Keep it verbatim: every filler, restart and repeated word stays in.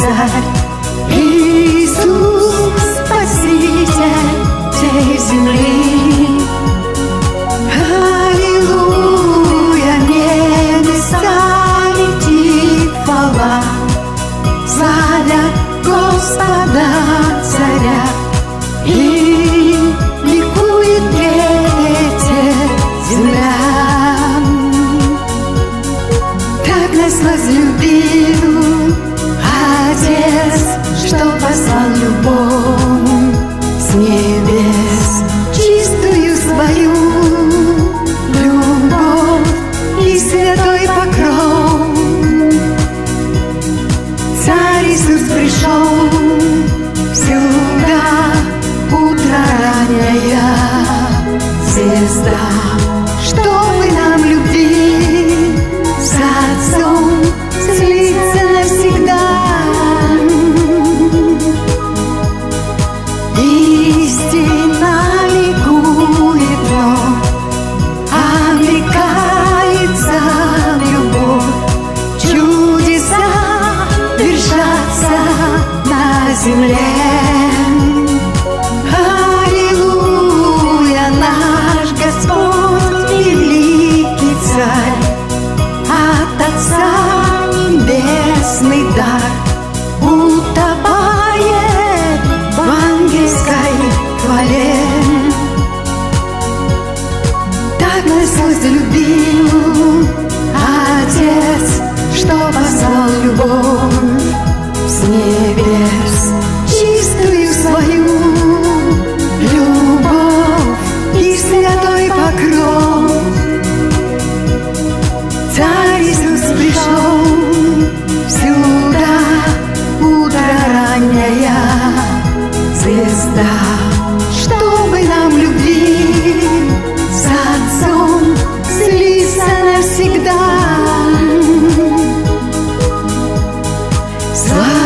Царь, Иисус, Спаситель всей земли. Аллилуйя, небеса летит хвала, славят Господа Царя, и ликует ветер земля. Так нас возлюбил Отец, что послал любовь с небес, чистую свою любовь и святой покров. Царь Иисус пришел сюда, утро ранняя звезда, чтобы нам любви с Отцом слиться навсегда. Истина ликует вновь, облекается в любовь, чудеса вершатся на земле. Аллилуйя, наш Господь, великий Царь, от Отца небесный дар утопает в ангельской хвале. Так нас возлюбил Отец, что послал любовь с небес, чистую свою любовь и святой покров. Царь Иисус пришел сюда, утро ранняя звезда, чтобы нам любви с Отцом слиться навсегда. Слава